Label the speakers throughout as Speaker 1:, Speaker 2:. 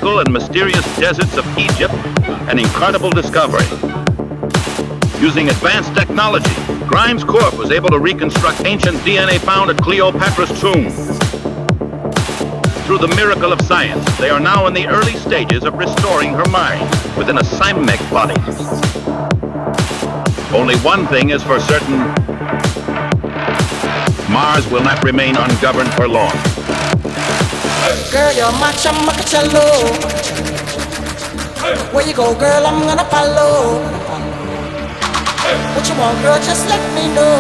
Speaker 1: mystical and mysterious deserts of Egypt an incredible discovery. Using advanced technology, Grimes Corp was able to reconstruct ancient DNA found at Cleopatra's tomb. Through the miracle of science, they are now in the early stages of restoring her mind within a Simek body. Only one thing is for certain: Mars will not remain ungoverned for long.
Speaker 2: Girl, you're my chamacacello. Where you go, girl, I'm gonna follow. What you want, girl, just let me know.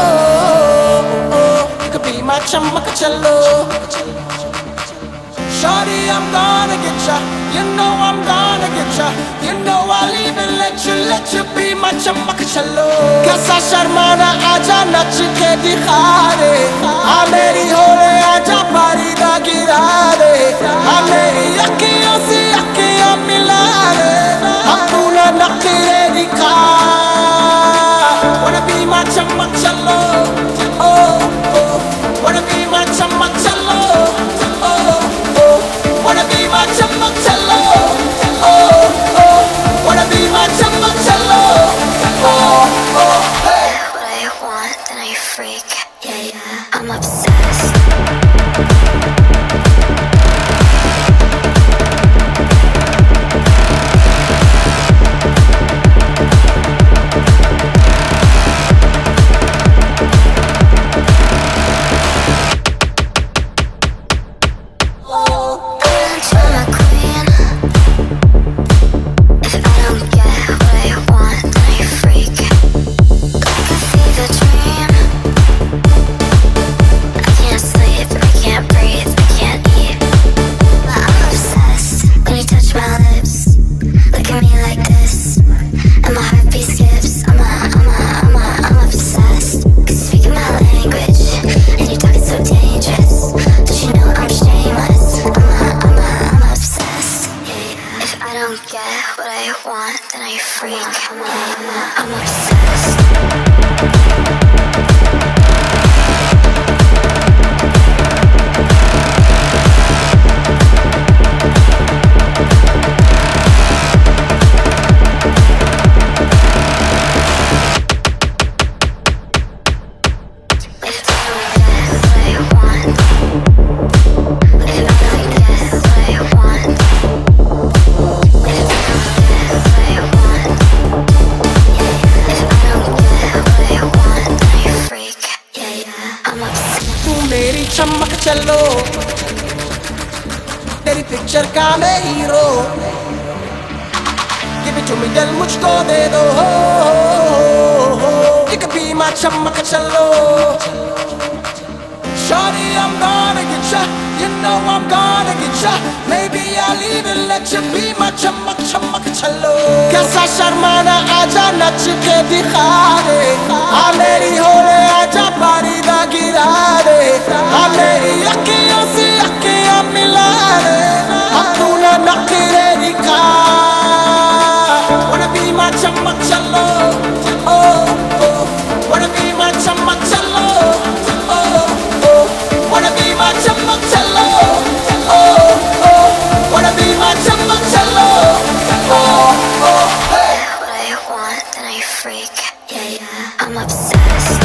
Speaker 2: You could be my chamacacello. Shorty, I'm gonna get ya. You know I'm gonna get ya. You know I'll even let you be my chamacacello. Kasa sharmana aja nach ke dikha de. Meri hore aja parida gira de. Meri akhiyon se akhiyon mila de. Apuna nakhre dikha. Wanna be my chamacacello. Oh, oh. Wanna be my chamacacello. Wanna be my chamacacello. Oh, oh. Wanna be my chamacacello. Oh, oh. Hey.
Speaker 3: What I want, then I freak. Yeah, yeah. I'm obsessed.
Speaker 2: चमकचलो तेरी picture का मैं hero Give it to me दिल मुझको दे दो You could be my चमकचलो Shorty, I'm gonna get ya You know I'm gonna get ya Maybe I'll even let you be my चमकचलो कैसा शर्माना आजा नच के दिखा दे मेरी होले आजा पारीदा गिरा दे मेरी अखियों से अखियां मिला दे अपना नखरे दिखा Wanna be my चमकचलो Oh, oh Wanna be my चमकचलो Oh, oh Wanna be my चमकचलो Oh, oh Wanna be my चमकचलो Oh, oh Hey.
Speaker 3: What I want, then I freak. Yeah, yeah. I'm obsessed.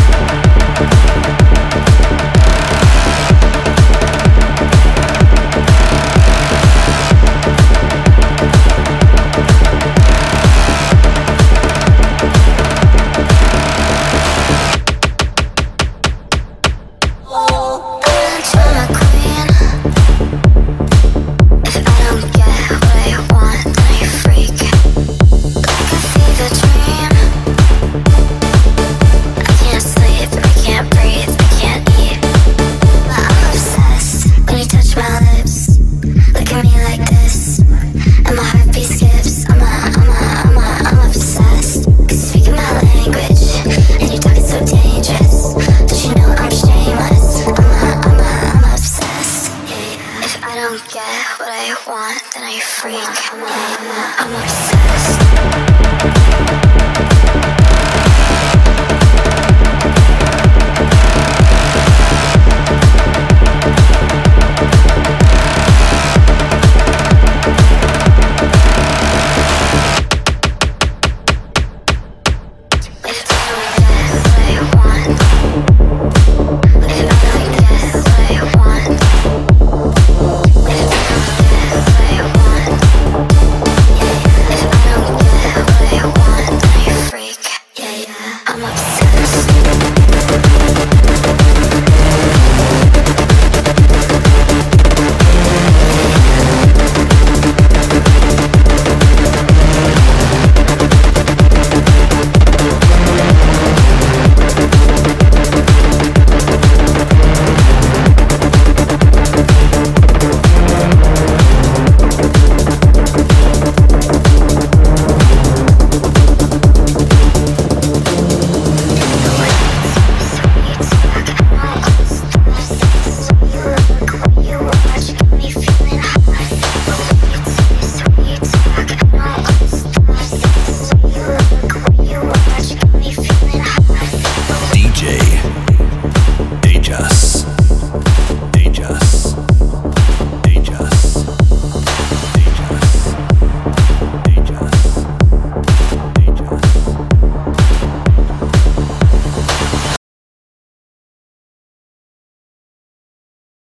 Speaker 3: What I want, then I freak. I'm obsessed.